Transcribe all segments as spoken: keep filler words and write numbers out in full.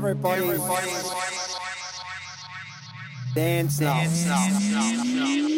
Everybody, Everybody dance now. Dance now.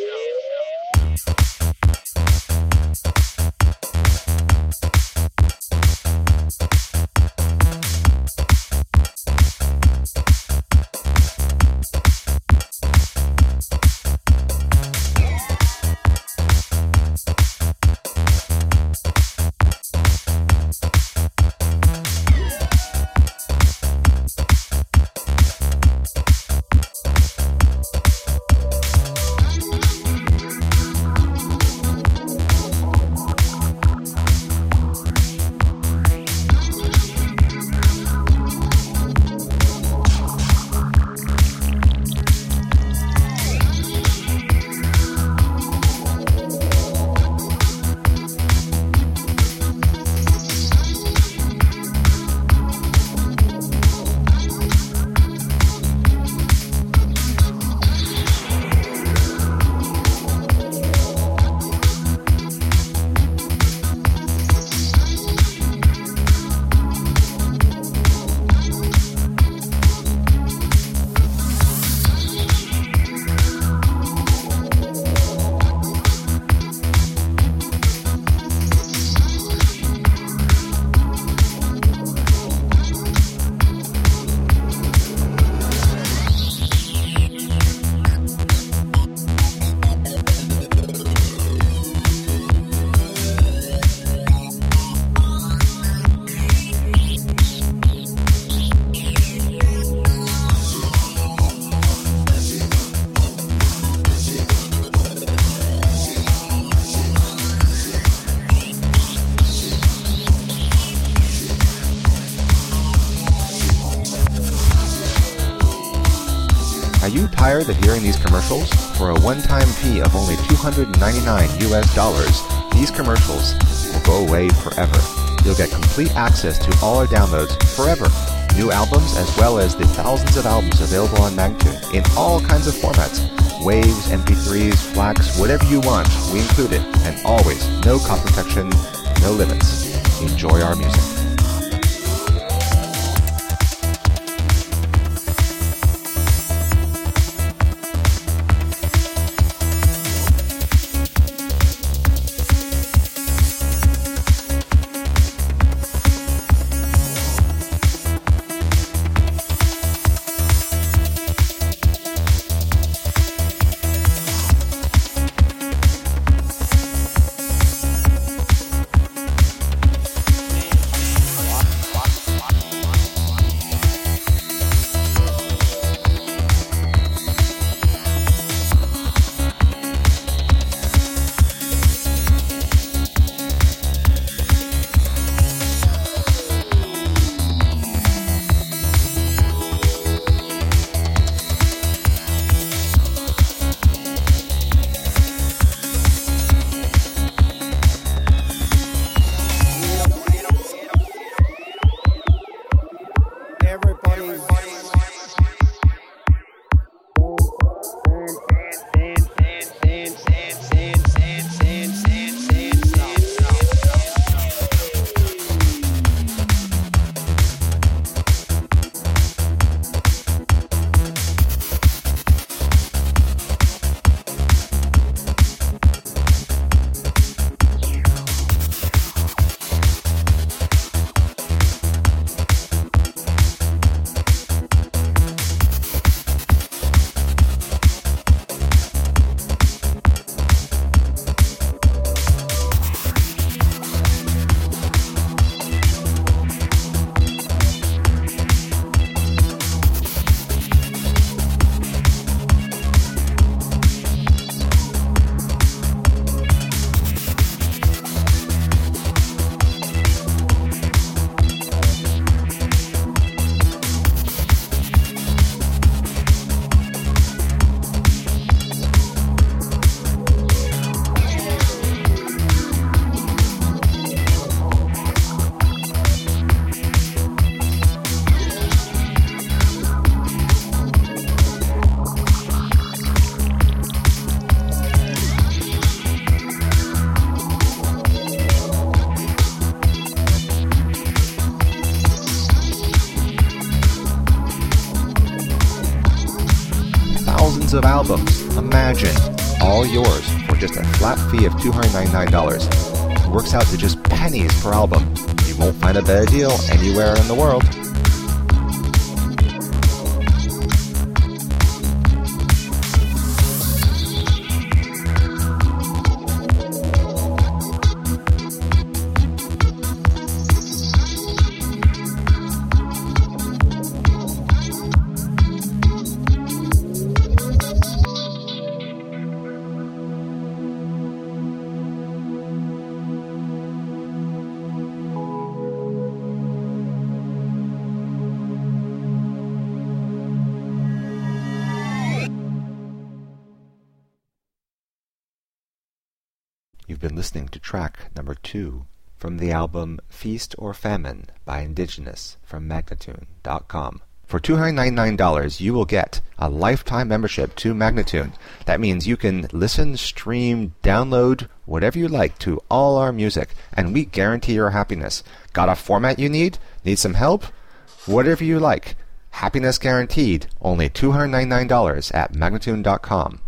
Are you tired of hearing these commercials? For a one-time fee of only two hundred ninety-nine U S dollars, these commercials will go away forever. You'll get complete access to all our downloads forever. New albums as well as the thousands of albums available on Magtune in all kinds of formats. Waves, M P threes, FLACs, whatever you want, we include it. And always, no copy protection, no limits. Enjoy our music. thousands of albums. Imagine, all yours for just a flat fee of two hundred ninety-nine dollars. It works out to just pennies per album. You won't find a better deal anywhere in the world. You've been listening to track number two from the album Feast or Famine by Indigenous from Magnatune dot com. For two hundred ninety-nine dollars, you will get a lifetime membership to Magnatune. That means you can listen, stream, download, whatever you like to all our music, and we guarantee your happiness. Got a format you need? Need some help? Whatever you like. Happiness guaranteed. Only two hundred ninety-nine dollars at Magnatune dot com.